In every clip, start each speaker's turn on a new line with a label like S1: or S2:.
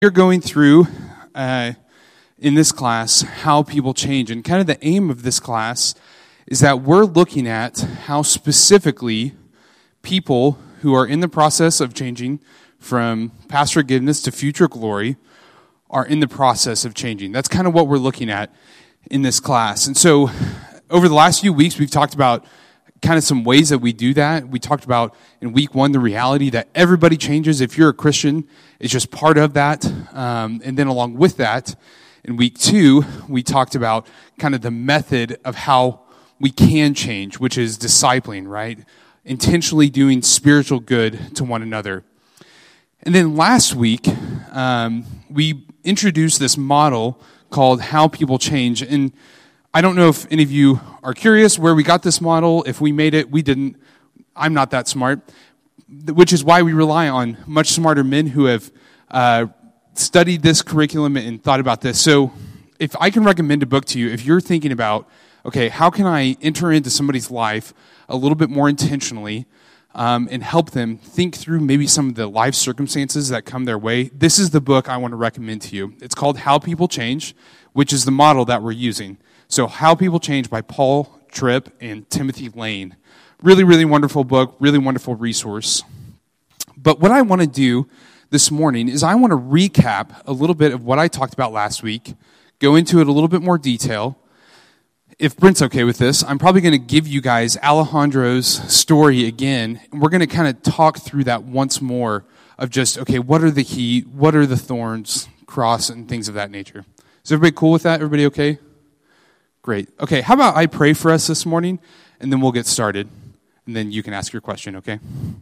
S1: You're going through in this class how people change, and kind of the aim of this class is that we're looking at how specifically people who are in the process of changing from past forgiveness to future glory are in the process of changing. That's kind of what we're looking at in this class. And so over the last few weeks, we've talked about kind of some ways that we do that. We talked about in week 1 the reality that everybody changes. If you're a Christian, it's just part of that. And then along with that, in week 2, we talked about kind of the method of how we can change, which is discipling, right? Intentionally doing spiritual good to one another. And then last week, we introduced this model called How People Change. And I don't know if any of you are curious where we got this model. If we made it, we didn't. I'm not that smart, which is why we rely on much smarter men who have studied this curriculum and thought about this. So if I can recommend a book to you, if you're thinking about, okay, how can I enter into somebody's life a little bit more intentionally and help them think through maybe some of the life circumstances that come their way, this is the book I want to recommend to you. It's called How People Change, which is the model that we're using. So How People Change by Paul Tripp and Timothy Lane. Really, really wonderful book, really wonderful resource. But what I want to do this morning is I want to recap a little bit of what I talked about last week, go into it a little bit more detail. If Brent's okay with this, I'm probably going to give you guys Alejandro's story again, and we're going to kind of talk through that once more of just, okay, what are the heat, what are the thorns, cross, and things of that nature. Is everybody cool with that? Everybody okay? Great. Okay, how about I pray for us this morning, and then we'll get started, and then you can ask your question, okay?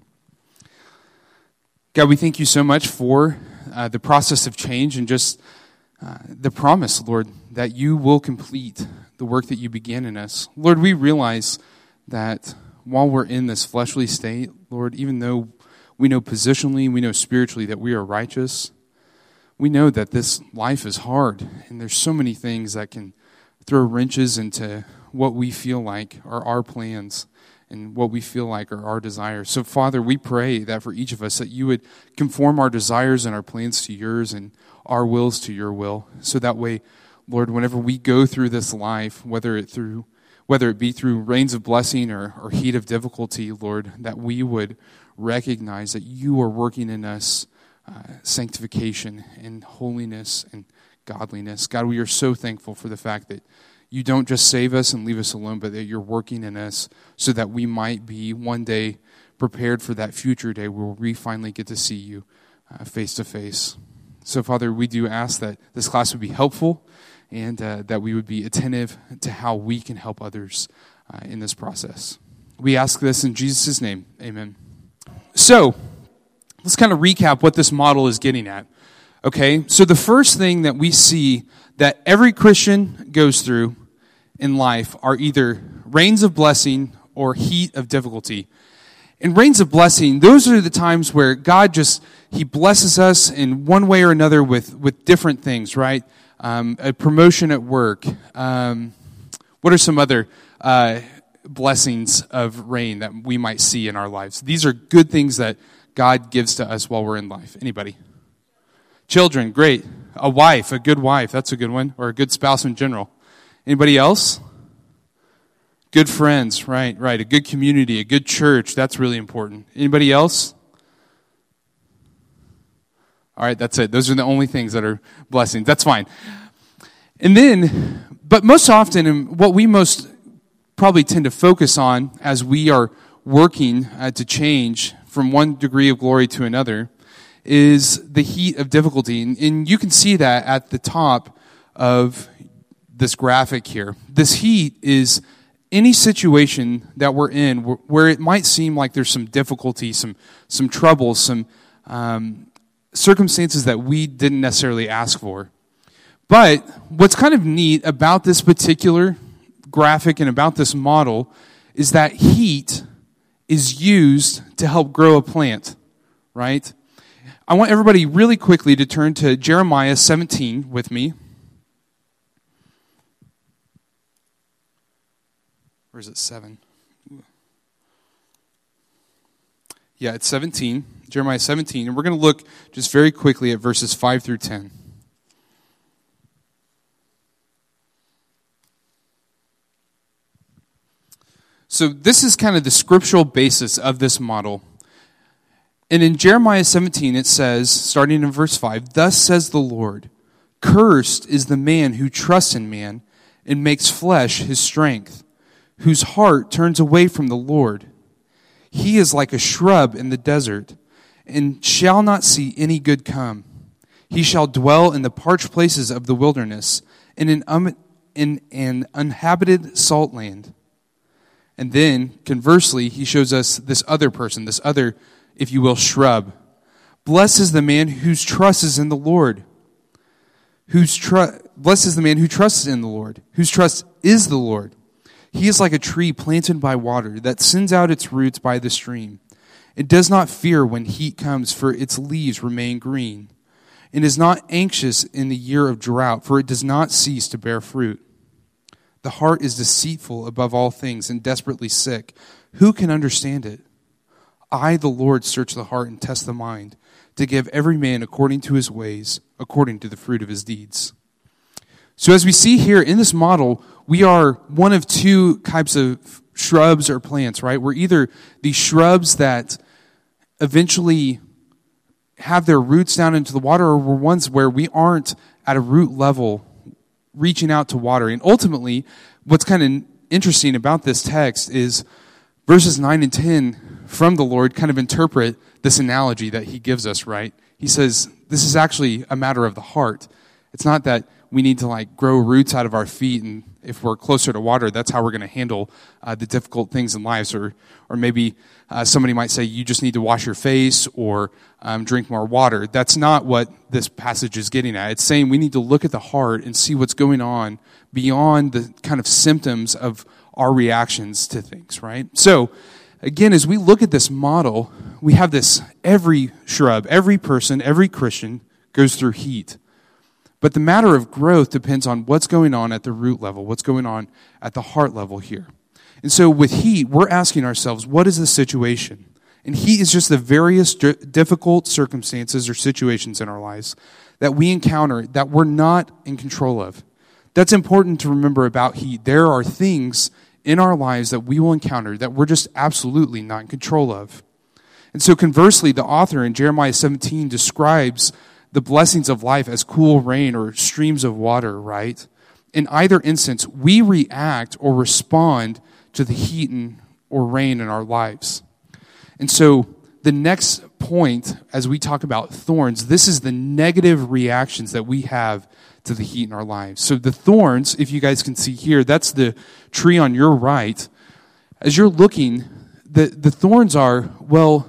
S1: God, we thank you so much for the process of change and just the promise, Lord, that you will complete the work that you began in us. Lord, we realize that while we're in this fleshly state, Lord, even though we know positionally, we know spiritually that we are righteous, we know that this life is hard, and there's so many things that can throw wrenches into what we feel like are our plans and what we feel like are our desires. So, Father, we pray that for each of us that you would conform our desires and our plans to yours and our wills to your will. So that way, Lord, whenever we go through this life, whether it be through rains of blessing or heat of difficulty, Lord, that we would recognize that you are working in us sanctification and holiness and godliness. God, we are so thankful for the fact that you don't just save us and leave us alone, but that you're working in us so that we might be one day prepared for that future day where we finally get to see you face to face. So, Father, we do ask that this class would be helpful and that we would be attentive to how we can help others in this process. We ask this in Jesus' name. Amen. So, let's kind of recap what this model is getting at. Okay, so the first thing that we see that every Christian goes through in life are either rains of blessing or heat of difficulty. In rains of blessing, those are the times where God he blesses us in one way or another with different things, right? A promotion at work. What are some other blessings of rain that we might see in our lives? These are good things that God gives to us while we're in life. Anybody? Children, great. A wife, a good wife, that's a good one. Or a good spouse in general. Anybody else? Good friends, right. A good community, a good church, that's really important. Anybody else? All right, that's it. Those are the only things that are blessings. That's fine. And then, but most often, and what we most probably tend to focus on as we are working to change from one degree of glory to another is the heat of difficulty. And you can see that at the top of this graphic here. This heat is any situation that we're in where it might seem like there's some difficulty, some trouble, some circumstances that we didn't necessarily ask for. But what's kind of neat about this particular graphic and about this model is that heat is used to help grow a plant, right? I want everybody really quickly to turn to Jeremiah 17 with me. Or is it 7? Yeah, it's 17. Jeremiah 17, and we're going to look just very quickly at verses 5 through 10. So this is kind of the scriptural basis of this model. And in Jeremiah 17 it says, starting in verse 5, "Thus says the Lord, cursed is the man who trusts in man and makes flesh his strength, whose heart turns away from the Lord. He is like a shrub in the desert, and shall not see any good come. He shall dwell in the parched places of the wilderness, in an uninhabited salt land." And then, conversely, he shows us this other person, this other, if you will, shrub. "Blessed is the man whose trust is in the Lord. Blessed is the man who trusts in the Lord, whose trust is the Lord. He is like a tree planted by water that sends out its roots by the stream. It does not fear when heat comes, for its leaves remain green. It is not anxious in the year of drought, for it does not cease to bear fruit. The heart is deceitful above all things and desperately sick. Who can understand it? I, the Lord, search the heart and test the mind, to give every man according to his ways, according to the fruit of his deeds." So as we see here in this model, we are one of two types of shrubs or plants, right? We're either the shrubs that eventually have their roots down into the water, or we're ones where we aren't at a root level reaching out to water. And ultimately, what's kind of interesting about this text is verses 9 and 10 from the Lord kind of interpret this analogy that he gives us, right? He says, this is actually a matter of the heart. It's not that we need to grow roots out of our feet, and if we're closer to water, that's how we're going to handle the difficult things in life. Or maybe somebody might say you just need to wash your face or drink more water. That's not what this passage is getting at. It's saying we need to look at the heart and see what's going on beyond the kind of symptoms of our reactions to things, right? So, again, as we look at this model, we have this: every shrub, every person, every Christian goes through heat. But the matter of growth depends on what's going on at the root level, what's going on at the heart level here. And so with heat, we're asking ourselves, what is the situation? And heat is just the various difficult circumstances or situations in our lives that we encounter that we're not in control of. That's important to remember about heat. There are things in our lives that we will encounter that we're just absolutely not in control of. And so conversely, the author in Jeremiah 17 describes the blessings of life as cool rain or streams of water, right? In either instance, we react or respond to the heat or rain in our lives. And so the next point, as we talk about thorns, this is the negative reactions that we have to the heat in our lives. So the thorns, if you guys can see here, that's the tree on your right. As you're looking, the thorns are, well,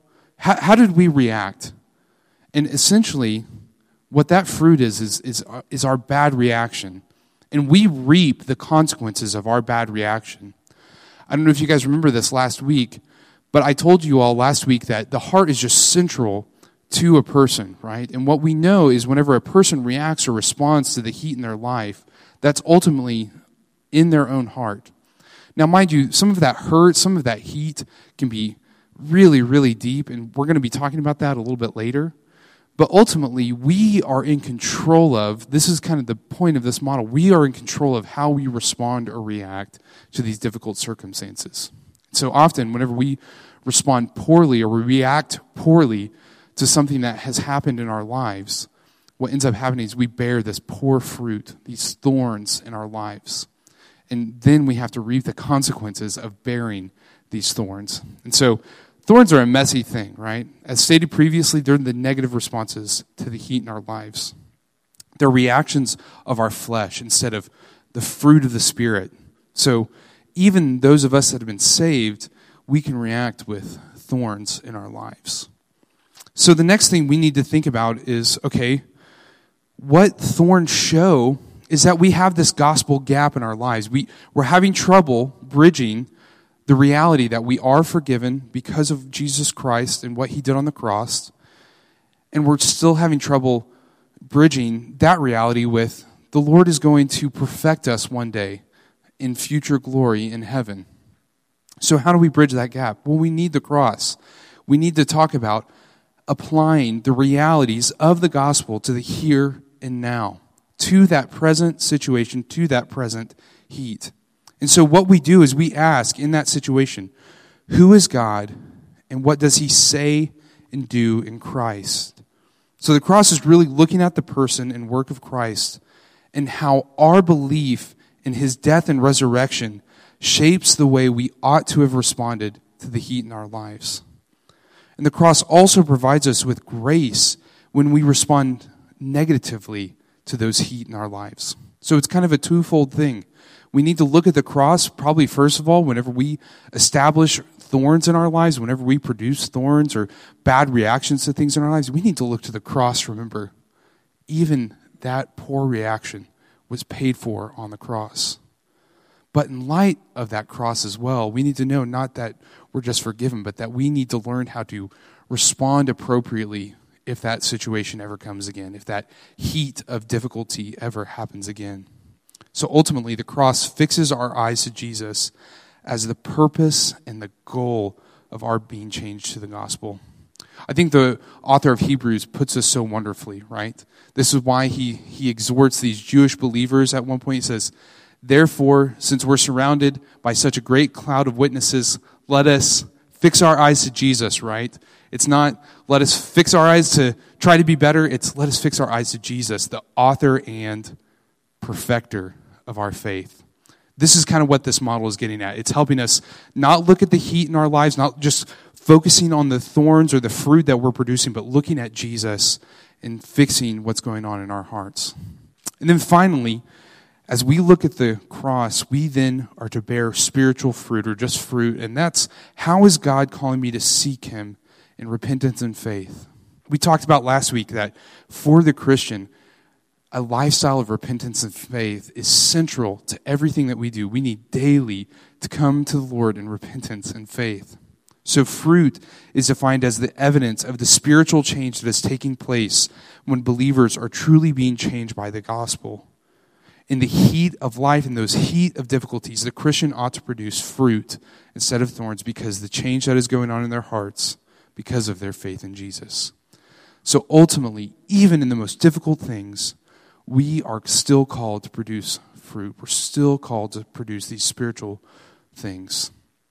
S1: how did we react? And essentially, what that fruit is our bad reaction. And we reap the consequences of our bad reaction. I don't know if you guys remember this last week, but I told you all last week that the heart is just central to a person, right? And what we know is whenever a person reacts or responds to the heat in their life, that's ultimately in their own heart. Now, mind you, some of that hurt, some of that heat can be really, really deep, and we're going to be talking about that a little bit later. But ultimately, we are in control of, this is kind of the point of this model, we are in control of how we respond or react to these difficult circumstances. So often, whenever we respond poorly or we react poorly to something that has happened in our lives, what ends up happening is we bear this poor fruit, these thorns in our lives. And then we have to reap the consequences of bearing these thorns. And so thorns are a messy thing, right? As stated previously, they're the negative responses to the heat in our lives. They're reactions of our flesh instead of the fruit of the Spirit. So even those of us that have been saved, we can react with thorns in our lives. So the next thing we need to think about is, okay, what thorns show is that we have this gospel gap in our lives. We're having trouble bridging the reality that we are forgiven because of Jesus Christ and what he did on the cross, and we're still having trouble bridging that reality with the Lord is going to perfect us one day in future glory in heaven. So how do we bridge that gap? Well, we need the cross. We need to talk about applying the realities of the gospel to the here and now, to that present situation, to that present heat. And so what we do is we ask in that situation, who is God and what does he say and do in Christ? So the cross is really looking at the person and work of Christ and how our belief in his death and resurrection shapes the way we ought to have responded to the heat in our lives. And the cross also provides us with grace when we respond negatively to those heat in our lives. So it's kind of a twofold thing. We need to look at the cross, probably first of all, whenever we establish thorns in our lives, whenever we produce thorns or bad reactions to things in our lives, we need to look to the cross. Remember, even that poor reaction was paid for on the cross. But in light of that cross as well, we need to know not that we're just forgiven, but that we need to learn how to respond appropriately if that situation ever comes again, if that heat of difficulty ever happens again. So ultimately, the cross fixes our eyes to Jesus as the purpose and the goal of our being changed to the gospel. I think the author of Hebrews puts this so wonderfully, right? This is why he exhorts these Jewish believers at one point. He says, therefore, since we're surrounded by such a great cloud of witnesses, let us fix our eyes to Jesus, right? It's not let us fix our eyes to try to be better. It's let us fix our eyes to Jesus, the author and perfecter of our faith. This is kind of what this model is getting at. It's helping us not look at the heat in our lives, not just focusing on the thorns or the fruit that we're producing, but looking at Jesus and fixing what's going on in our hearts. And then finally, as we look at the cross, we then are to bear spiritual fruit or just fruit. And that's, how is God calling me to seek him in repentance and faith? We talked about last week that for the Christian, a lifestyle of repentance and faith is central to everything that we do. We need daily to come to the Lord in repentance and faith. So fruit is defined as the evidence of the spiritual change that is taking place when believers are truly being changed by the gospel. In the heat of life, in those heat of difficulties, the Christian ought to produce fruit instead of thorns because the change that is going on in their hearts because of their faith in Jesus. So ultimately, even in the most difficult things, we are still called to produce fruit. We're still called to produce these spiritual things.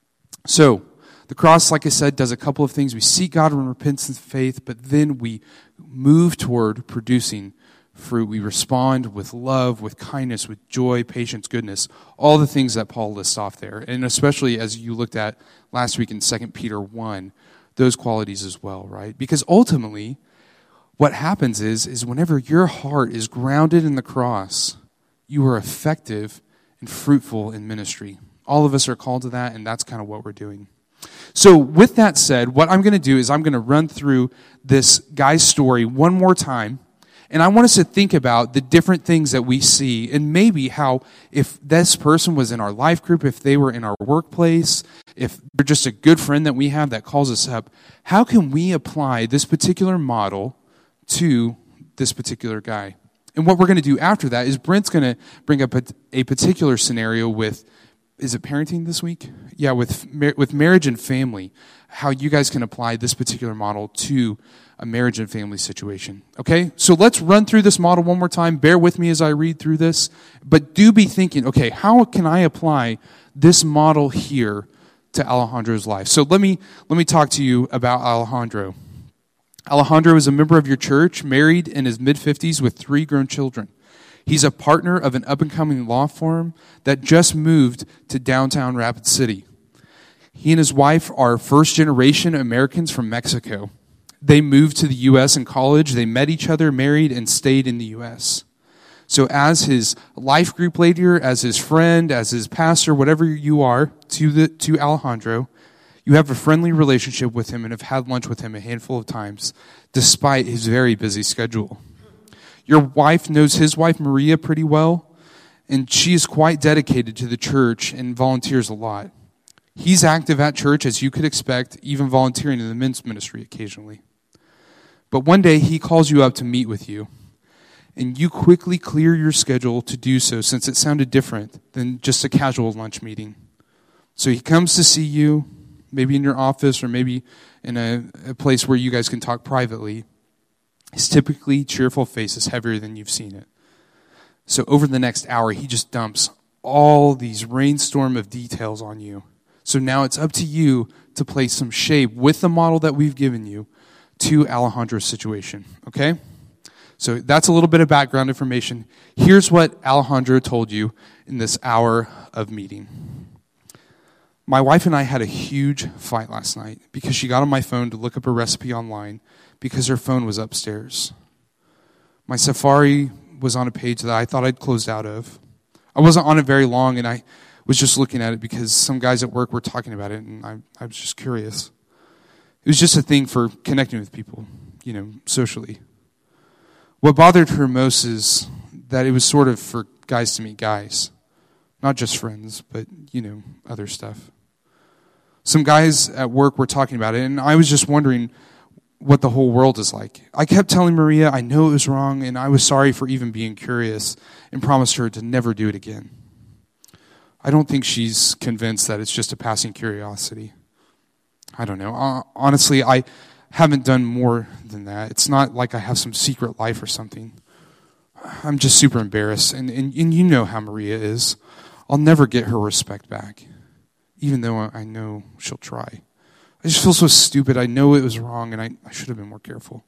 S1: So, the cross, like I said, does a couple of things. We seek God in repentance and faith, but then we move toward producing fruit. We respond with love, with kindness, with joy, patience, goodness, all the things that Paul lists off there. And especially as you looked at last week in 2 Peter 1, those qualities as well, right? Because ultimately, what happens is whenever your heart is grounded in the cross, you are effective and fruitful in ministry. All of us are called to that, and that's kind of what we're doing. So with that said, what I'm going to do is I'm going to run through this guy's story one more time, and I want us to think about the different things that we see, and maybe how if this person was in our life group, if they were in our workplace, if they're just a good friend that we have that calls us up, how can we apply this particular model to this particular guy? And what we're going to do after that is Brent's going to bring up a particular scenario with, is it parenting this week? Yeah, with marriage and family, how you guys can apply this particular model to a marriage and family situation. Okay, so let's run through this model one more time. Bear with me as I read through this, but do be thinking, okay, how can I apply this model here to Alejandro's life? So let me talk to you about Alejandro. Alejandro is a member of your church, married in his mid-50s with 3 grown children. He's a partner of an up-and-coming law firm that just moved to downtown Rapid City. He and his wife are first-generation Americans from Mexico. They moved to the U.S. in college. They met each other, married, and stayed in the U.S. So as his life group leader, as his friend, as his pastor, whatever you are to Alejandro, you have a friendly relationship with him and have had lunch with him a handful of times, despite his very busy schedule. Your wife knows his wife, Maria, pretty well, and she is quite dedicated to the church and volunteers a lot. He's active at church, as you could expect, even volunteering in the men's ministry occasionally. But one day, he calls you up to meet with you, and you quickly clear your schedule to do so, since it sounded different than just a casual lunch meeting. So he comes to see you, maybe in your office or maybe in a place where you guys can talk privately, his typically cheerful face is heavier than you've seen it. So over the next hour, he just dumps all these rainstorm of details on you. So now it's up to you to place some shape with the model that we've given you to Alejandro's situation, okay? So that's a little bit of background information. Here's what Alejandro told you in this hour of meeting. My wife and I had a huge fight last night because she got on my phone to look up a recipe online because her phone was upstairs. My Safari was on a page that I thought I'd closed out of. I wasn't on it very long, and I was just looking at it because some guys at work were talking about it, and I was just curious. It was just a thing for connecting with people, socially. What bothered her most is that it was sort of for guys to meet guys. Not just friends, but, other stuff. Some guys at work were talking about it, and I was just wondering what the whole world is like. I kept telling Maria I know it was wrong, and I was sorry for even being curious, and promised her to never do it again. I don't think she's convinced that it's just a passing curiosity. I don't know. Honestly, I haven't done more than that. It's not like I have some secret life or something. I'm just super embarrassed, and you know how Maria is. I'll never get her respect back, even though I know she'll try. I just feel so stupid. I know it was wrong, and I should have been more careful.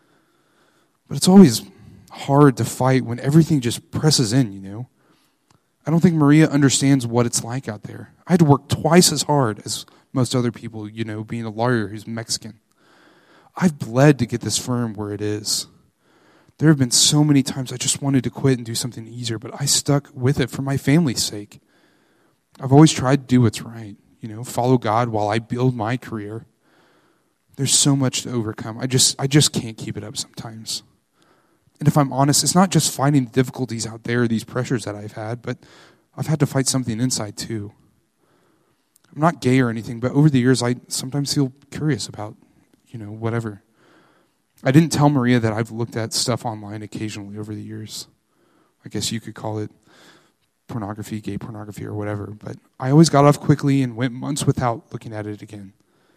S1: But it's always hard to fight when everything just presses in, I don't think Maria understands what it's like out there. I had to work twice as hard as most other people, being a lawyer who's Mexican. I've bled to get this firm where it is. There have been so many times I just wanted to quit and do something easier, but I stuck with it for my family's sake. I've always tried to do what's right, follow God while I build my career. There's so much to overcome. I just can't keep it up sometimes. And if I'm honest, it's not just fighting the difficulties out there, these pressures that I've had, but I've had to fight something inside too. I'm not gay or anything, but over the years, I sometimes feel curious about, whatever. I didn't tell Maria that I've looked at stuff online occasionally over the years. I guess you could call it pornography, gay pornography, or whatever, but I always got off quickly and went months without looking at it again.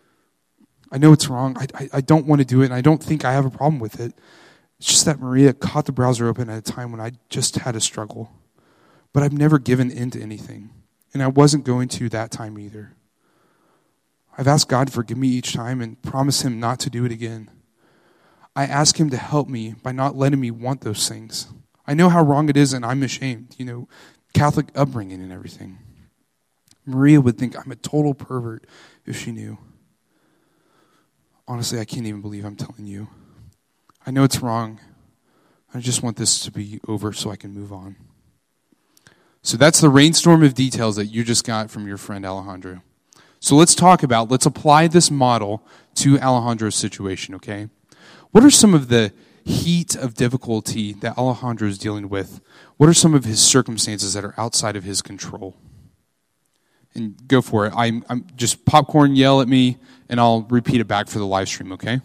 S1: I know it's wrong. I don't want to do it, and I don't think I have a problem with it. It's just that Maria caught the browser open at a time when I just had a struggle. But I've never given in to anything. And I wasn't going to that time either. I've asked God to forgive me each time and promised him not to do it again. I ask him to help me by not letting me want those things. I know how wrong it is and I'm ashamed. Catholic upbringing and everything. Maria would think I'm a total pervert if she knew. Honestly, I can't even believe I'm telling you. I know it's wrong. I just want this to be over so I can move on. So that's the rainstorm of details that you just got from your friend Alejandro. So let's apply this model to Alejandro's situation, okay? What are some of the heat of difficulty that Alejandro is dealing with? What are some of his circumstances that are outside of his control? And go for it. I'm just popcorn, yell at me, and I'll repeat it back for the live stream, okay?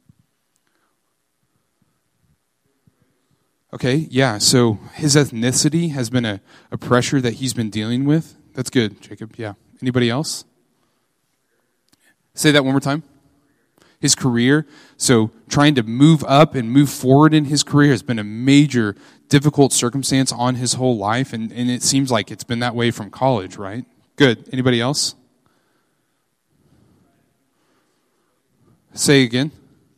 S1: Okay, yeah, so his ethnicity has been a pressure that he's been dealing with. That's good, Jacob, yeah. Anybody else? Say that one more time. His career, so trying to move up and move forward in his career has been a major difficult circumstance on his whole life, and it seems like it's been that way from college, right? Good. Anybody else? Say again.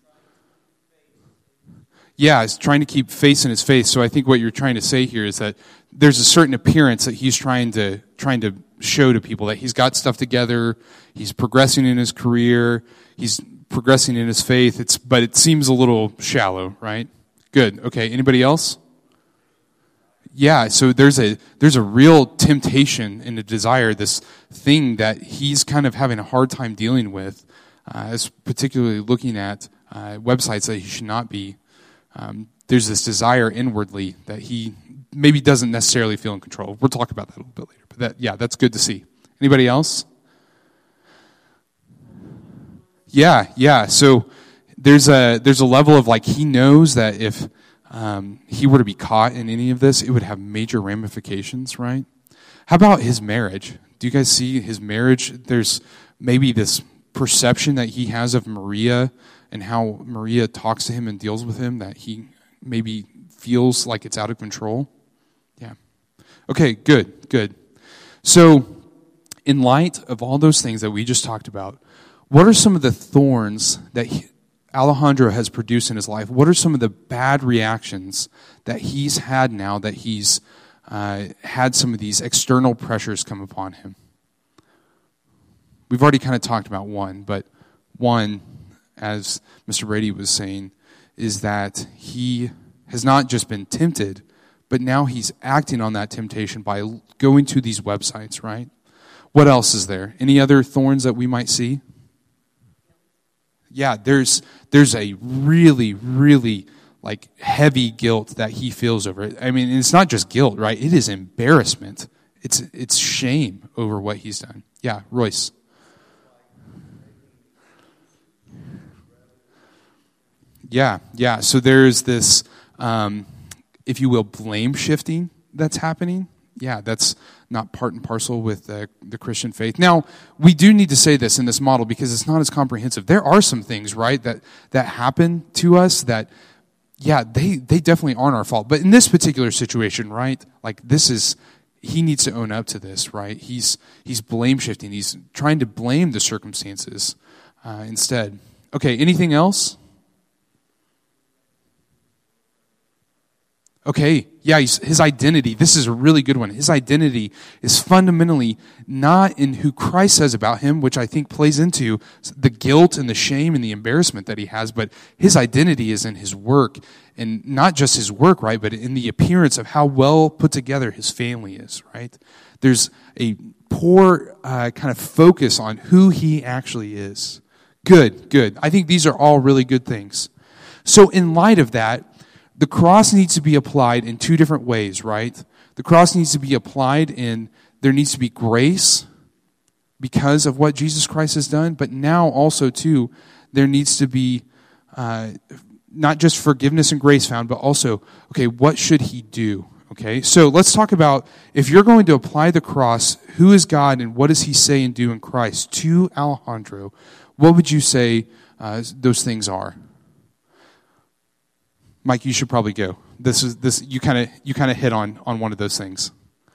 S1: Yeah, he's trying to keep face in his face. So I think what you're trying to say here is that there's a certain appearance that he's trying to show to people that he's got stuff together, he's progressing in his career, he's progressing in his faith. But it seems a little shallow, right? Good. Okay. Anybody else? Yeah. So there's a real temptation and a desire, this thing that he's kind of having a hard time dealing with, as particularly looking at websites that he should not be. There's this desire inwardly that he maybe doesn't necessarily feel in control. We'll talk about that a little bit later. But that's good to see. Anybody else? Yeah. So there's a level of he knows that if he were to be caught in any of this, it would have major ramifications, right? How about his marriage? Do you guys see his marriage? There's maybe this perception that he has of Maria and how Maria talks to him and deals with him that he maybe feels like it's out of control. Yeah. Okay, good. So, in light of all those things that we just talked about, what are some of the thorns that Alejandro has produced in his life? What are some of the bad reactions that he's had now that he's had some of these external pressures come upon him? We've already kind of talked about one, but one, as Mr. Brady was saying, is that he has not just been tempted, but now he's acting on that temptation by going to these websites, right? What else is there? Any other thorns that we might see? Yeah, there's a really, really like heavy guilt that he feels over it. I mean, it's not just guilt, right? It is embarrassment. It's shame over what he's done. Yeah, Royce. Yeah. So there's this, if you will, blame shifting that's happening. Yeah, that's not part and parcel with the Christian faith. Now, we do need to say this in this model because it's not as comprehensive. There are some things, right, that happen to us that, yeah, they definitely aren't our fault. But in this particular situation, right, like he needs to own up to this, right? He's blame shifting. He's trying to blame the circumstances instead. Okay, anything else? Okay, yeah, his identity. This is a really good one. His identity is fundamentally not in who Christ says about him, which I think plays into the guilt and the shame and the embarrassment that he has, but his identity is in his work, and not just his work, right, but in the appearance of how well put together his family is, right? There's a poor kind of focus on who he actually is. Good. I think these are all really good things. So in light of that, the cross needs to be applied in two different ways, right? The cross needs to be applied in, there needs to be grace because of what Jesus Christ has done, but now also, too, there needs to be not just forgiveness and grace found, but also, okay, what should he do? Okay, so let's talk about, if you're going to apply the cross, who is God and what does he say and do in Christ to Alejandro, what would you say those things are? Mike, you should probably go. You kind of hit on one of those things.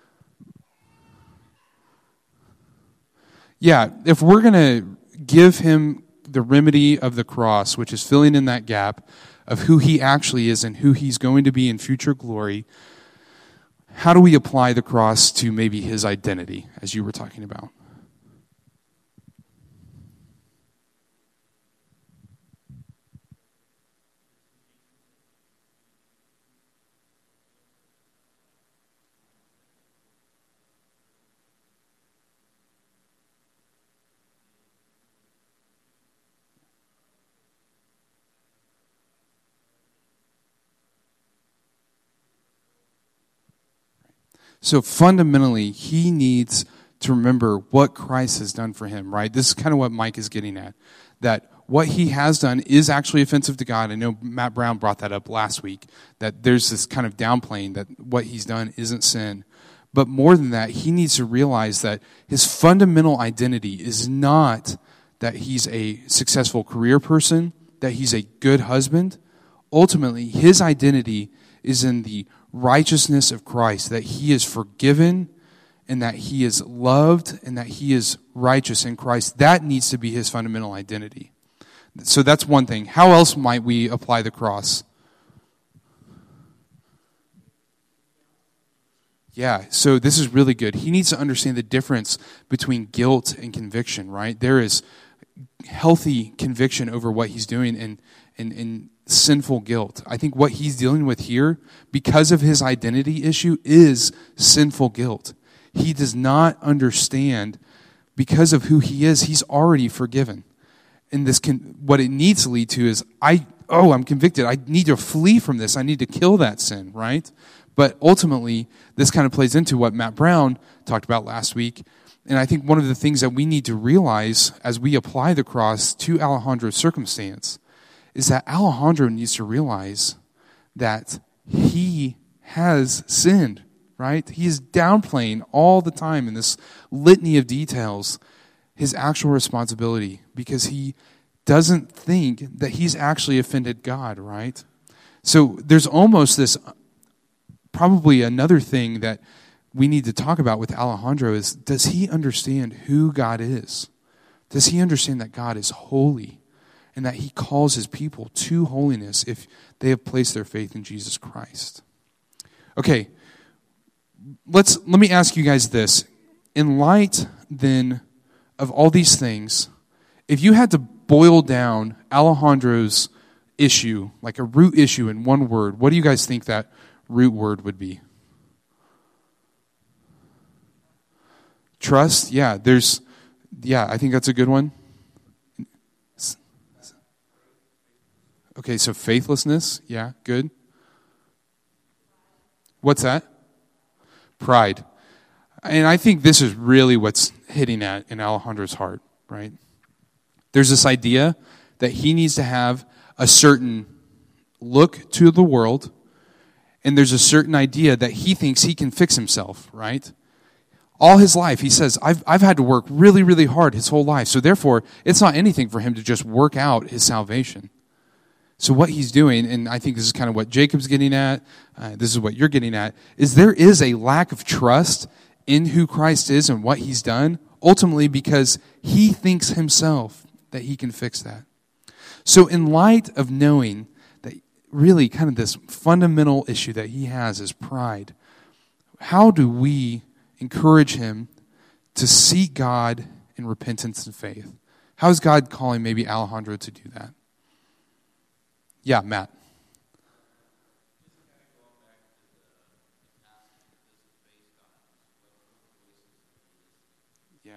S1: Yeah, if we're going to give him the remedy of the cross, which is filling in that gap of who he actually is and who he's going to be in future glory, how do we apply the cross to maybe his identity, as you were talking about? So fundamentally, he needs to remember what Christ has done for him, right? This is kind of what Mike is getting at, that what he has done is actually offensive to God. I know Matt Brown brought that up last week, that there's this kind of downplaying that what he's done isn't sin. But more than that, he needs to realize that his fundamental identity is not that he's a successful career person, that he's a good husband. Ultimately, his identity is in the righteousness of Christ, that he is forgiven and that he is loved and that he is righteous in Christ. That needs to be his fundamental identity. So that's one thing. How else might we apply the cross? Yeah, so this is really good. He needs to understand the difference between guilt and conviction, right? There is healthy conviction over what he's doing and sinful guilt. I think what he's dealing with here, because of his identity issue, is sinful guilt. He does not understand, because of who he is, he's already forgiven. And what it needs to lead to is, I'm convicted. I need to flee from this. I need to kill that sin, right? But ultimately, this kind of plays into what Matt Brown talked about last week. And I think one of the things that we need to realize as we apply the cross to Alejandro's circumstance is that Alejandro needs to realize that he has sinned, right? He is downplaying all the time in this litany of details his actual responsibility because he doesn't think that he's actually offended God, right? So there's almost this, probably another thing that we need to talk about with Alejandro is, does he understand who God is? Does he understand that God is holy and that he calls his people to holiness if they have placed their faith in Jesus Christ? Okay, let me ask you guys this. In light, then, of all these things, if you had to boil down Alejandro's issue, like a root issue in one word, what do you guys think that root word would be? Trust? Yeah, I think that's a good one. Okay, so faithlessness. Yeah, good. What's that? Pride. And I think this is really what's hitting at in Alejandro's heart, right? There's this idea that he needs to have a certain look to the world, and there's a certain idea that he thinks he can fix himself, right? All his life, he says, I've had to work really, really hard his whole life, so therefore, it's not anything for him to just work out his salvation. So what he's doing, and I think this is kind of what Jacob's getting at, this is what you're getting at, is there is a lack of trust in who Christ is and what he's done, ultimately because he thinks himself that he can fix that. So in light of knowing that really kind of this fundamental issue that he has is pride, how do we encourage him to seek God in repentance and faith? How is God calling maybe Alejandro to do that? Yeah, Matt. Yeah.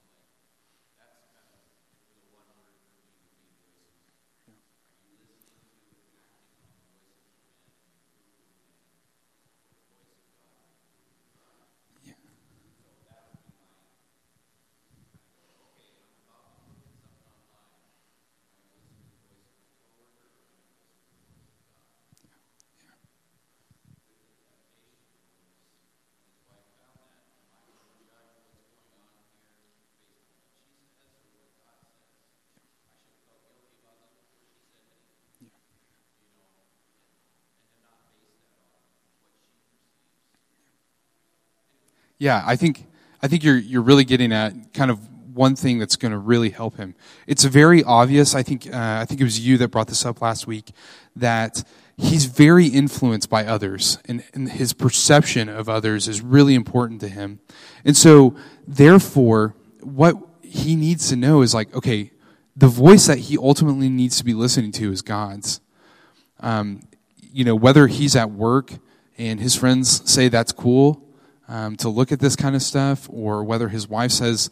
S1: Yeah, I think you're really getting at kind of one thing that's going to really help him. It's very obvious. I think it was you that brought this up last week, that he's very influenced by others, and his perception of others is really important to him. And so, therefore, what he needs to know is like, okay, the voice that he ultimately needs to be listening to is God's. Whether he's at work and his friends say that's cool, to look at this kind of stuff, or whether his wife says,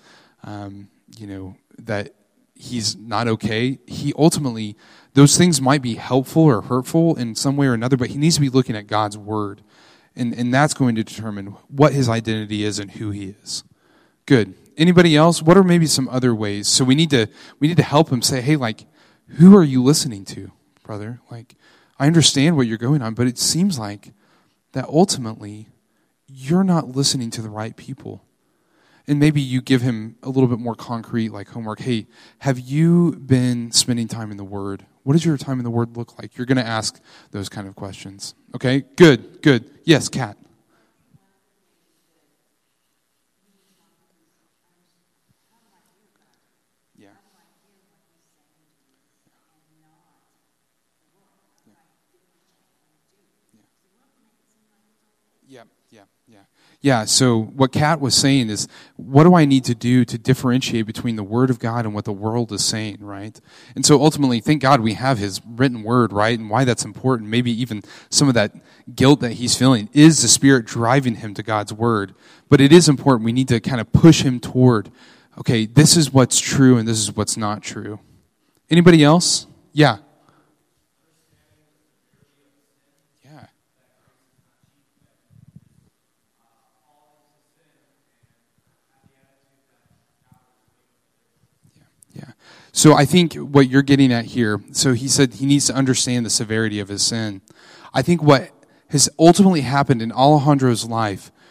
S1: that he's not okay, he ultimately, those things might be helpful or hurtful in some way or another, but he needs to be looking at God's word. And that's going to determine what his identity is and who he is. Good. Anybody else? What are maybe some other ways? So we need to help him say, hey, like, who are you listening to, brother? Like, I understand what you're going on, but it seems like that ultimately you're not listening to the right people. And maybe you give him a little bit more concrete, like homework. Hey, have you been spending time in the Word? What does your time in the Word look like? You're going to ask those kind of questions. Okay, good. Yes, Kat. Yeah. Yeah, so what Kat was saying is, what do I need to do to differentiate between the Word of God and what the world is saying, right? And so ultimately, thank God we have His written Word, right? And why that's important, maybe even some of that guilt that he's feeling is the Spirit driving him to God's Word. But it is important, we need to kind of push him toward, okay, this is what's true and this is what's not true. Anybody else? Yeah. So I think what you're getting at here, so he said he needs to understand the severity of his sin. I think what has ultimately happened in Alejandro's life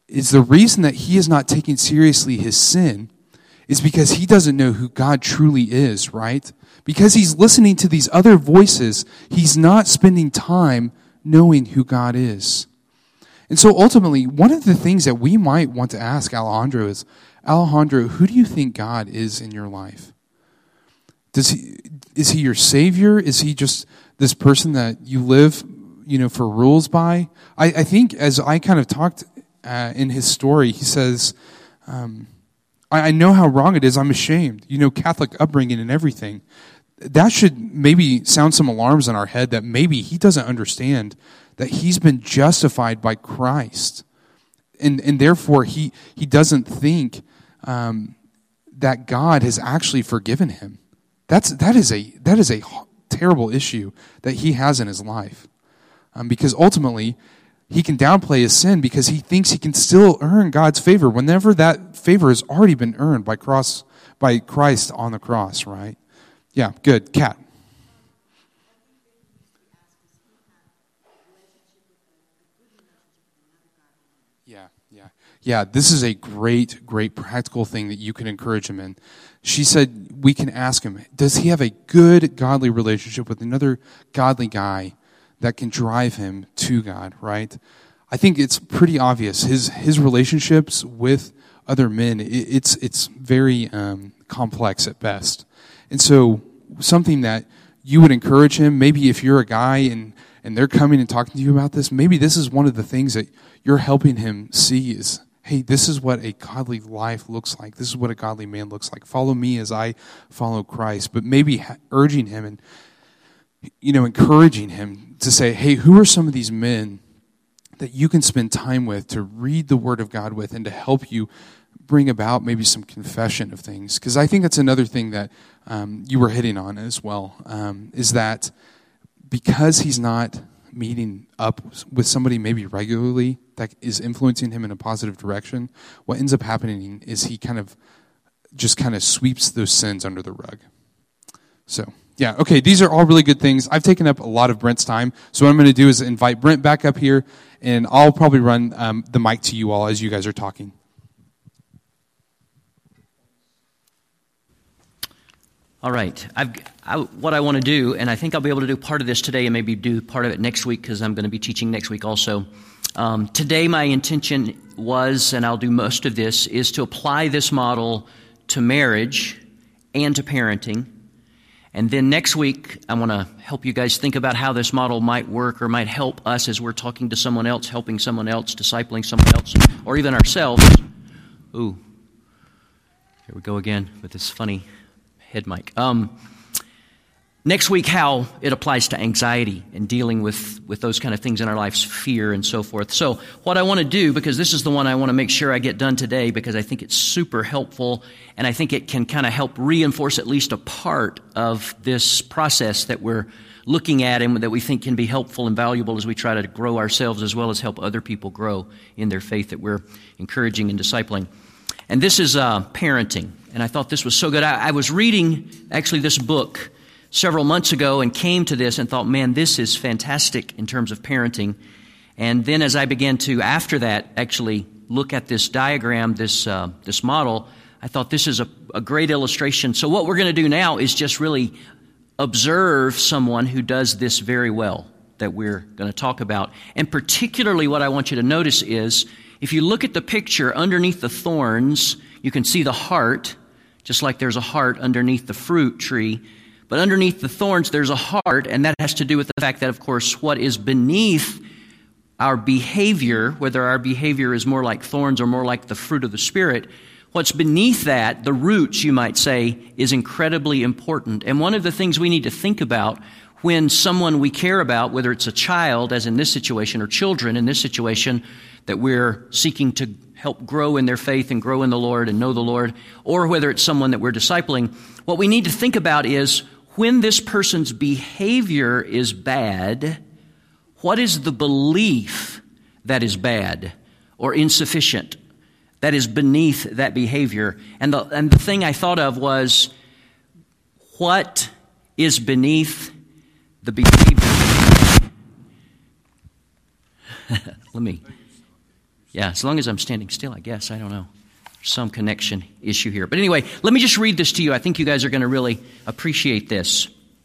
S1: is the reason that he is not taking seriously his sin is because he doesn't know who God truly is, right? Because he's listening to these other voices, he's not spending time knowing who God is. And so ultimately, one of the things that we might want to ask Alejandro is, Alejandro, who do you think God is in your life? Is he your Savior? Is he just this person that you live, for rules by? I think as I kind of talked in his story, he says, I know how wrong it is. I'm ashamed. Catholic upbringing and everything. That should maybe sound some alarms in our head that maybe he doesn't understand that he's been justified by Christ. And therefore he doesn't think that God has actually forgiven him. That is a terrible issue that he has in his life. Because ultimately, he can downplay his sin because he thinks he can still earn God's favor whenever that favor has already been earned by Christ on the cross, right? Yeah, good. Kat. Yeah, this is a great practical thing that you can encourage him in. She said we can ask him, does he have a good, godly relationship with another godly guy that can drive him to God, right? I think it's pretty obvious. His relationships with other men, it's very complex at best. And so something that you would encourage him, maybe if you're a guy and they're coming and talking to you about this, maybe this is one of the things that you're helping him see is, hey, this is what a godly life looks like. This is what a godly man looks like. Follow me as I follow Christ. But maybe urging him and, encouraging him to say, hey, who are some of these men that you can spend time with to read the Word of God with and to help you bring about maybe some confession of things? Because I think that's another thing that you were hitting on as well, is that because he's not meeting up with somebody maybe regularly that is influencing him in a positive direction, what ends up happening is he kind of sweeps those sins under the rug. So, yeah, okay, these are all really good things. I've taken up a lot of Brent's time, so what I'm going to do is invite Brent back up here, and I'll probably run the mic to you all as you guys are talking.
S2: All right. What I want to do, and I think I'll be able to do part of this today and maybe do part of it next week because I'm going to be teaching next week also. Today my intention was, and I'll do most of this, is to apply this model to marriage and to parenting. And then next week I want to help you guys think about how this model might work or might help us as we're talking to someone else, helping someone else, discipling someone else, or even ourselves. Ooh, here we go again with this funny head mic. Next week, how it applies to anxiety and dealing with those kind of things in our lives, fear and so forth. So what I want to do, because this is the one I want to make sure I get done today because I think it's super helpful and I think it can kind of help reinforce at least a part of this process that we're looking at and that we think can be helpful and valuable as we try to grow ourselves as well as help other people grow in their faith that we're encouraging and discipling. And this is parenting. And I thought this was so good. I was reading, actually, this book several months ago and came to this and thought, man, this is fantastic in terms of parenting. And then as I began to, after that, actually look at this diagram, this model, I thought this is a great illustration. So what we're going to do now is just really observe someone who does this very well that we're going to talk about. And particularly what I want you to notice is, if you look at the picture underneath the thorns, you can see the heart, just like there's a heart underneath the fruit tree. But underneath the thorns, there's a heart, and that has to do with the fact that, of course, what is beneath our behavior, whether our behavior is more like thorns or more like the fruit of the Spirit, what's beneath that, the roots, you might say, is incredibly important. And one of the things we need to think about when someone we care about, whether it's a child, as in this situation, or children in this situation, that we're seeking to help grow in their faith and grow in the Lord and know the Lord, or whether it's someone that we're discipling, what we need to think about is when this person's behavior is bad, what is the belief that is bad or insufficient that is beneath that behavior? And the thing I thought of was, what is beneath the behavior? Let me... Yeah, as long as I'm standing still, I guess. I don't know. There's some connection issue here. But anyway, let me just read this to you. I think you guys are going to really appreciate this.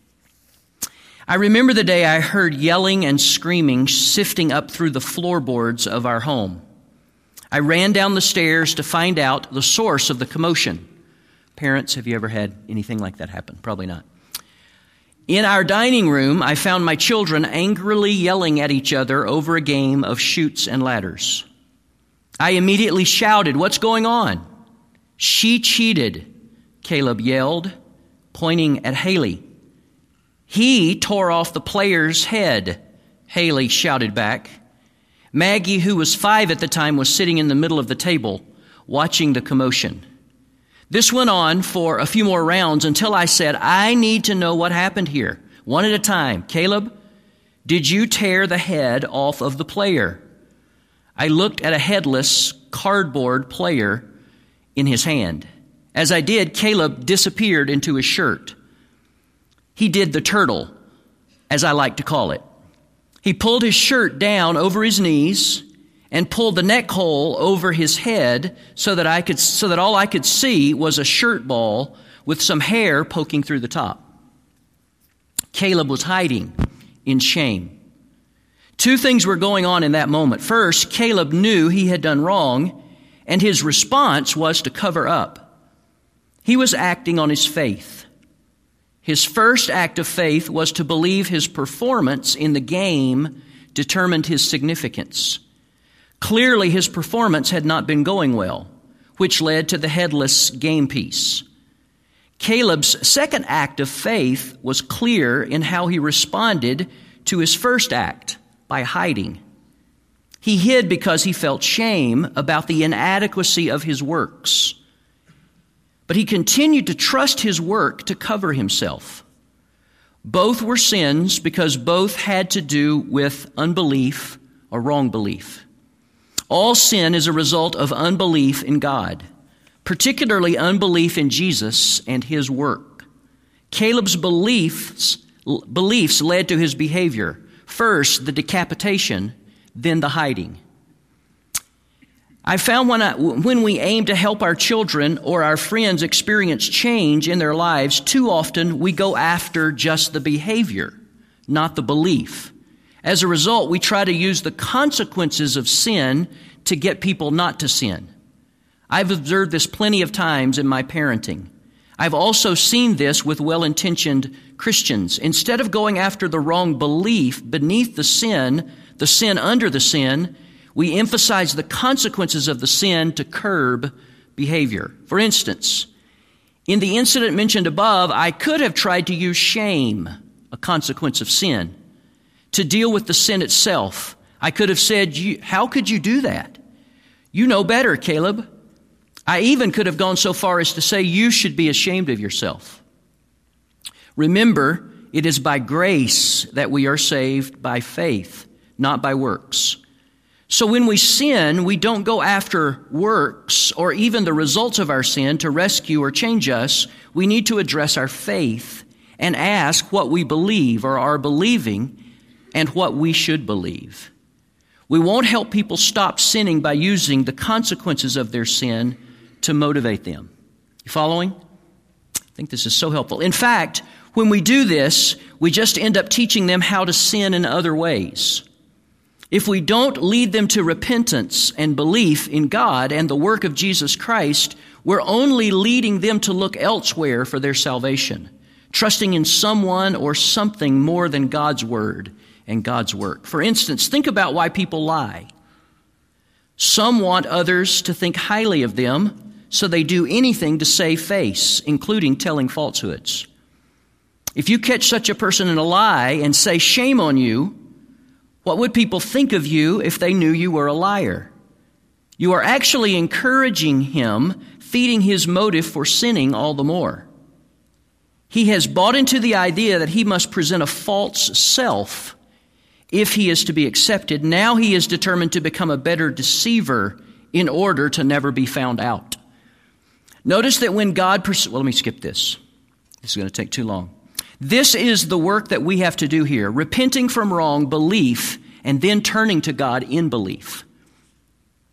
S2: I remember the day I heard yelling and screaming sifting up through the floorboards of our home. I ran down the stairs to find out the source of the commotion. Parents, have you ever had anything like that happen? Probably not. In our dining room, I found my children angrily yelling at each other over a game of chutes and ladders. I immediately shouted, "What's going on?" "She cheated," Caleb yelled, pointing at Haley. "He tore off the player's head," Haley shouted back. Maggie, who was 5 at the time, was sitting in the middle of the table, watching the commotion. This went on for a few more rounds until I said, "I need to know what happened here, one at a time. Caleb, did you tear the head off of the player?" I looked at a headless cardboard player in his hand. As I did, Caleb disappeared into his shirt. He did the turtle, as I like to call it. He pulled his shirt down over his knees and pulled the neck hole over his head so that all I could see was a shirt ball with some hair poking through the top. Caleb was hiding in shame. 2 things were going on in that moment. First, Caleb knew he had done wrong, and his response was to cover up. He was acting on his faith. His first act of faith was to believe his performance in the game determined his significance. Clearly, his performance had not been going well, which led to the headless game piece. Caleb's second act of faith was clear in how he responded to his first act, by hiding. He hid because he felt shame about the inadequacy of his works. But he continued to trust his work to cover himself. Both were sins because both had to do with unbelief or wrong belief. All sin is a result of unbelief in God, particularly unbelief in Jesus and his work. Caleb's beliefs led to his behavior. First, the decapitation, then the hiding. I found when we aim to help our children or our friends experience change in their lives, too often we go after just the behavior, not the belief. As a result, we try to use the consequences of sin to get people not to sin. I've observed this plenty of times in my parenting. I've also seen this with well-intentioned Christians. Instead of going after the wrong belief beneath the sin under the sin, we emphasize the consequences of the sin to curb behavior. For instance, in the incident mentioned above, I could have tried to use shame, a consequence of sin, to deal with the sin itself. I could have said, "How could you do that? You know better, Caleb." I even could have gone so far as to say, "You should be ashamed of yourself." Remember, it is by grace that we are saved by faith, not by works. So when we sin, we don't go after works or even the results of our sin to rescue or change us. We need to address our faith and ask what we believe or are believing and what we should believe. We won't help people stop sinning by using the consequences of their sin to motivate them. You following? I think this is so helpful. In fact, when we do this, we just end up teaching them how to sin in other ways. If we don't lead them to repentance and belief in God and the work of Jesus Christ, we're only leading them to look elsewhere for their salvation, trusting in someone or something more than God's word and God's work. For instance, think about why people lie. Some want others to think highly of them, so they do anything to save face, including telling falsehoods. If you catch such a person in a lie and say, "Shame on you," what would people think of you if they knew you were a liar? You are actually encouraging him, feeding his motive for sinning all the more. He has bought into the idea that he must present a false self if he is to be accepted. Now he is determined to become a better deceiver in order to never be found out. Notice that when God let me skip this. This is going to take too long. This is the work that we have to do here, repenting from wrong belief and then turning to God in belief.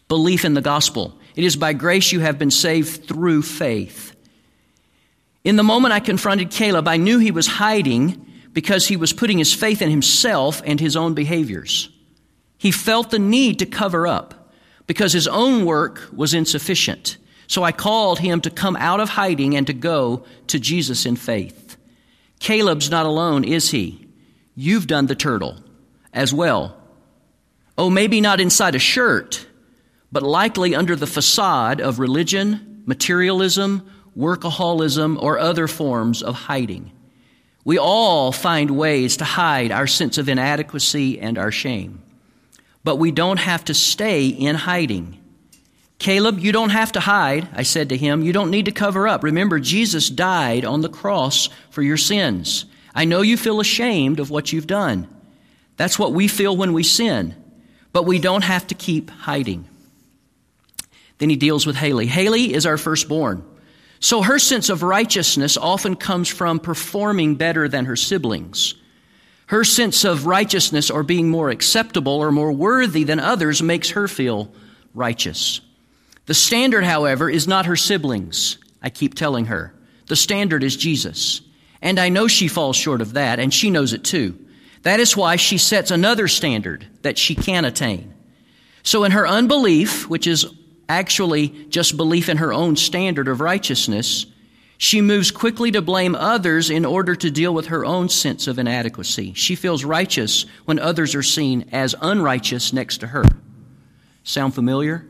S2: belief in the gospel. It is by grace you have been saved through faith. In the moment I confronted Caleb, I knew he was hiding because he was putting his faith in himself and his own behaviors. He felt the need to cover up because his own work was insufficient. So I called him to come out of hiding and to go to Jesus in faith. Caleb's not alone, is he? You've done the turtle as well. Oh, maybe not inside a shirt, but likely under the facade of religion, materialism, workaholism, or other forms of hiding. We all find ways to hide our sense of inadequacy and our shame. But we don't have to stay in hiding. Caleb, you don't have to hide, I said to him. You don't need to cover up. Remember, Jesus died on the cross for your sins. I know you feel ashamed of what you've done. That's what we feel when we sin. But we don't have to keep hiding. Then he deals with Haley. Haley is our firstborn. So her sense of righteousness often comes from performing better than her siblings. Her sense of righteousness or being more acceptable or more worthy than others makes her feel righteous. The standard, however, is not her siblings, I keep telling her. The standard is Jesus. And I know she falls short of that, and she knows it too. That is why she sets another standard that she can attain. So in her unbelief, which is actually just belief in her own standard of righteousness, she moves quickly to blame others in order to deal with her own sense of inadequacy. She feels righteous when others are seen as unrighteous next to her. Sound familiar?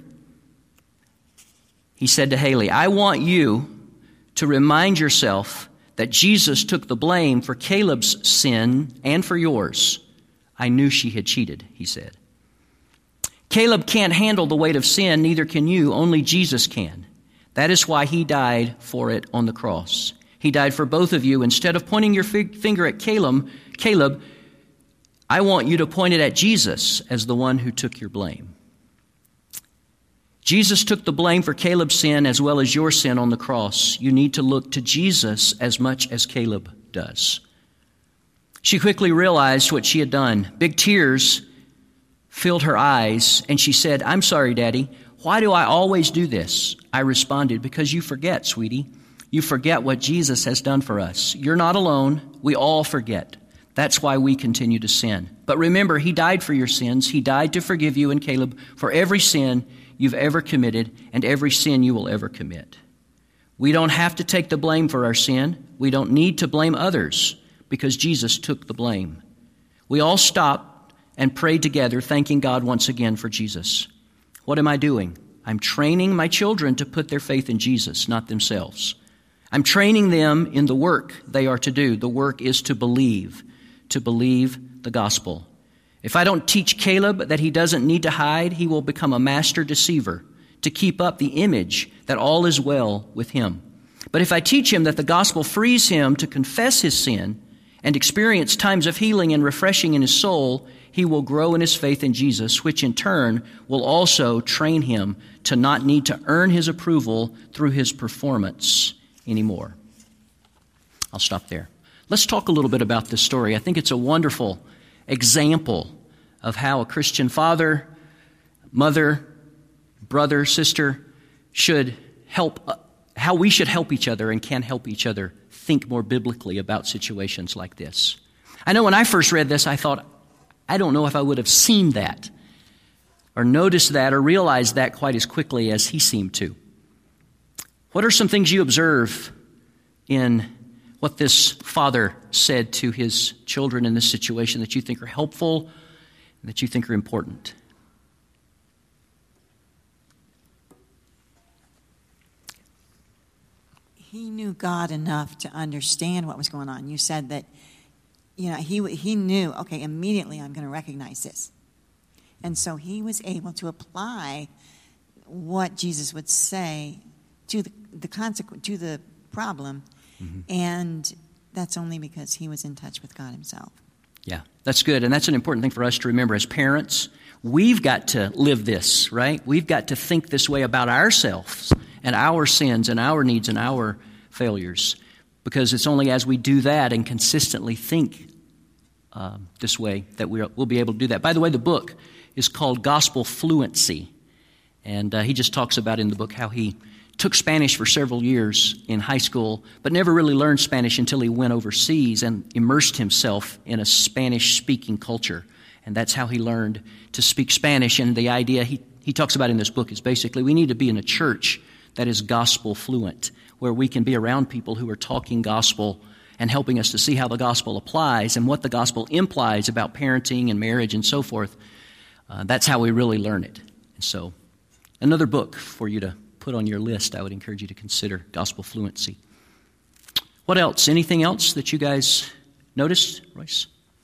S2: He said to Haley, I want you to remind yourself that Jesus took the blame for Caleb's sin and for yours. I knew she had cheated, he said. Caleb can't handle the weight of sin, neither can you, only Jesus can. That is why he died for it on the cross. He died for both of you. Instead of pointing your finger at Caleb, I want you to point it at Jesus as the one who took your blame. Jesus took the blame for Caleb's sin as well as your sin on the cross. You need to look to Jesus as much as Caleb does. She quickly realized what she had done. Big tears filled her eyes, and she said, I'm sorry, Daddy. Why do I always do this? I responded, because you forget, sweetie. You forget what Jesus has done for us. You're not alone. We all forget. That's why we continue to sin. But remember, he died for your sins. He died to forgive you and Caleb for every sin you've ever committed and every sin you will ever commit. We don't have to take the blame for our sin. We don't need to blame others because Jesus took the blame. We all stopped and prayed together, thanking God once again for Jesus. What am I doing? I'm training my children to put their faith in Jesus, not themselves. I'm training them in the work they are to do. The work is to believe the gospel. If I don't teach Caleb that he doesn't need to hide, he will become a master deceiver to keep up the image that all is well with him. But if I teach him that the gospel frees him to confess his sin and experience times of healing and refreshing in his soul, he will grow in his faith in Jesus, which in turn will also train him to not need to earn his approval through his performance anymore. I'll stop there. Let's talk a little bit about this story. I think it's a wonderful example of how a Christian father, mother, brother, sister should help, how we should help each other and can help each other think more biblically about situations like this. I know when I first read this, I thought, I don't know if I would have seen that or noticed that or realized that quite as quickly as he seemed to. What are some things you observe in what this father said to his children in this situation that you think are helpful and that you think are important?
S3: He knew God enough to understand what was going on. You said that, he knew, okay, immediately I'm going to recognize this. And so he was able to apply what Jesus would say to the problem. Mm-hmm. And that's only because he was in touch with God himself.
S2: Yeah, that's good. And that's an important thing for us to remember as parents. We've got to live this, right? We've got to think this way about ourselves and our sins and our needs and our failures. Because it's only as we do that and consistently think this way that we'll be able to do that. By the way, the book is called Gospel Fluency. And he just talks about in the book how he took Spanish for several years in high school, but never really learned Spanish until he went overseas and immersed himself in a Spanish-speaking culture. And that's how he learned to speak Spanish. And the idea he talks about in this book is basically we need to be in a church that is gospel fluent, where we can be around people who are talking gospel and helping us to see how the gospel applies and what the gospel implies about parenting and marriage and so forth. That's how we really learn it. And so, another book for you to put on your list, I would encourage you to consider Gospel Fluency. What else? Anything else that you guys noticed, Royce?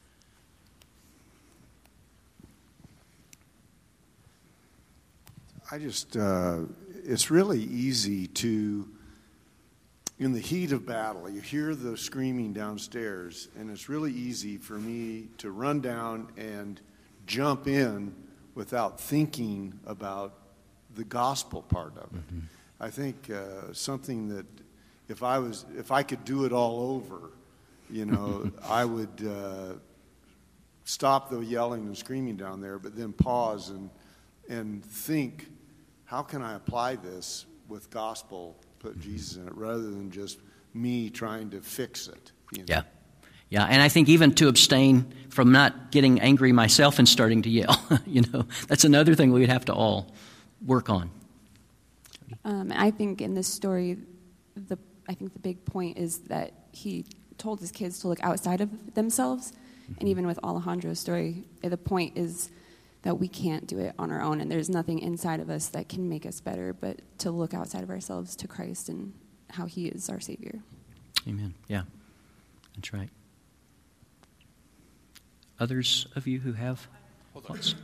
S4: It's really easy to, in the heat of battle, you hear the screaming downstairs, and it's really easy for me to run down and jump in without thinking about the gospel part of it. Mm-hmm. I think something that if I could do it all over, I would stop the yelling and screaming down there, but then pause and think, how can I apply this with gospel, put Jesus in it, rather than just me trying to fix it?
S2: Yeah, and I think even to abstain from not getting angry myself and starting to yell, that's another thing we would have to all work on.
S5: I think in this story, the big point is that he told his kids to look outside of themselves, and even with Alejandro's story, the point is that we can't do it on our own, and there's nothing inside of us that can make us better, but to look outside of ourselves to Christ and how he is our Savior.
S2: Amen. Yeah, that's right. Others of you who have thoughts?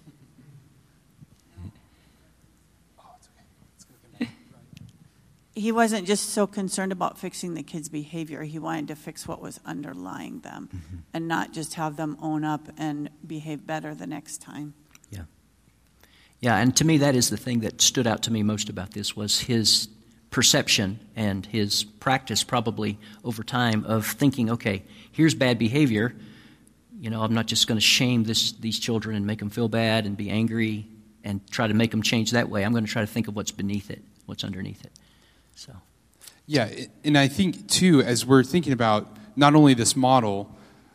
S6: He wasn't just so concerned about fixing the kids' behavior. He wanted to fix what was underlying them, and not just have them own up and behave better the next time.
S2: Yeah, and to me that is the thing that stood out to me most about this was his perception and his practice probably over time of thinking, okay, here's bad behavior. I'm not just going to shame these children and make them feel bad and be angry and try to make them change that way. I'm going to try to think of what's beneath it, what's underneath it. So,
S1: yeah, and I think, too, as we're thinking about not only this model,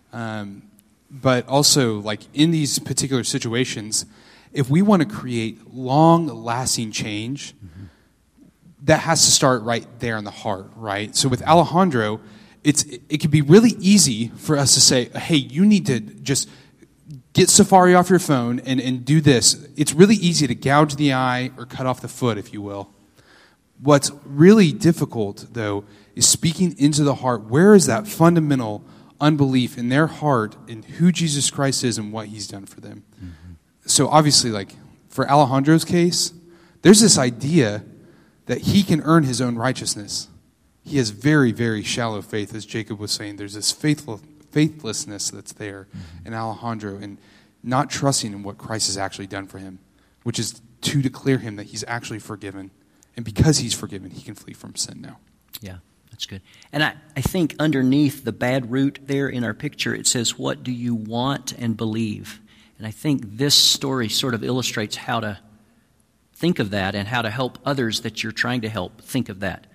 S1: but also, like, in these particular situations, if we want to create long-lasting change, that has to start right there in the heart, right? So with Alejandro, it can be really easy for us to say, hey, you need to just get Safari off your phone and do this. It's really easy to gouge the eye or cut off the foot, if you will. What's really difficult, though, is speaking into the heart. Where is that fundamental unbelief in their heart in who Jesus Christ is and what he's done for them? Mm-hmm. So obviously, like for Alejandro's case, there's this idea that he can earn his own righteousness. He has very, very shallow faith, as Jacob was saying. There's this faithlessness that's there in Alejandro and not trusting in what Christ has actually done for him, which is to declare him that he's actually forgiven. And because he's forgiven, he can flee from sin now.
S2: Yeah, that's good. And I think underneath the bad root there in our picture, it says, what do you want and believe? And I think this story sort of illustrates how to think of that and how to help others that you're trying to help think of that.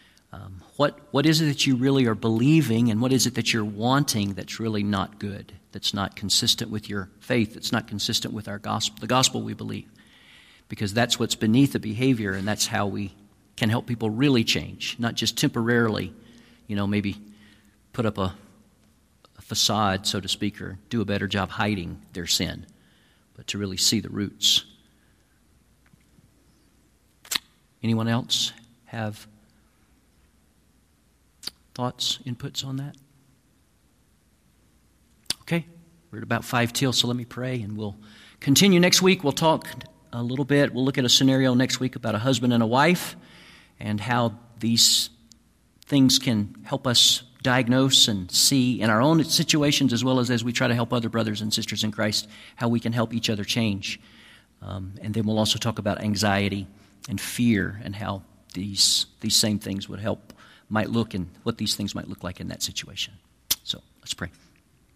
S2: What is it that you really are believing, and what is it that you're wanting that's really not good, that's not consistent with your faith, that's not consistent with our gospel, the gospel we believe? Because that's what's beneath the behavior, and that's how we can help people really change, not just temporarily, maybe put up a facade, so to speak, or do a better job hiding their sin, but to really see the roots. Anyone else have thoughts, inputs on that? Okay, we're at about 5 till, so let me pray, and we'll continue next week. We'll talk a little bit. We'll look at a scenario next week about a husband and a wife and how these things can help us diagnose and see in our own situations as well as we try to help other brothers and sisters in Christ how we can help each other change. And then we'll also talk about anxiety and fear and how these same things might look and what these things might look like in that situation. So let's pray.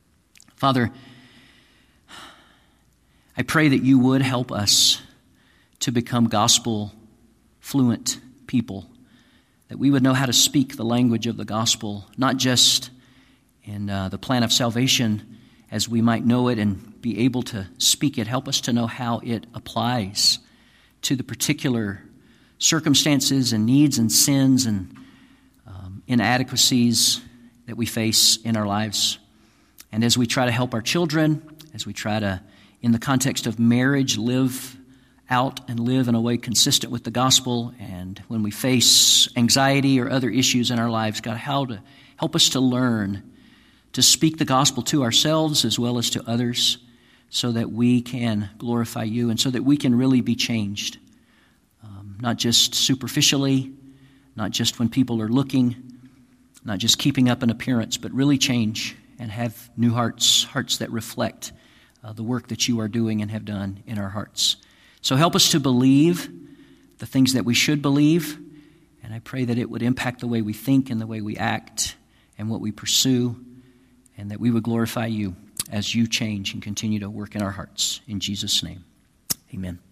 S2: Father, I pray that you would help us to become gospel fluent people, that we would know how to speak the language of the gospel, not just in the plan of salvation as we might know it and be able to speak it. Help us to know how it applies to the particular circumstances and needs and sins and inadequacies that we face in our lives. And as we try to help our children, as we try to, in the context of marriage, live out and live in a way consistent with the gospel, and when we face anxiety or other issues in our lives, God, how to help us to learn to speak the gospel to ourselves as well as to others so that we can glorify you and so that we can really be changed. Not just superficially, not just when people are looking, not just keeping up an appearance, but really change and have new hearts that reflect the work that you are doing and have done in our hearts. So help us to believe the things that we should believe, and I pray that it would impact the way we think and the way we act and what we pursue, and that we would glorify you as you change and continue to work in our hearts. In Jesus' name, amen.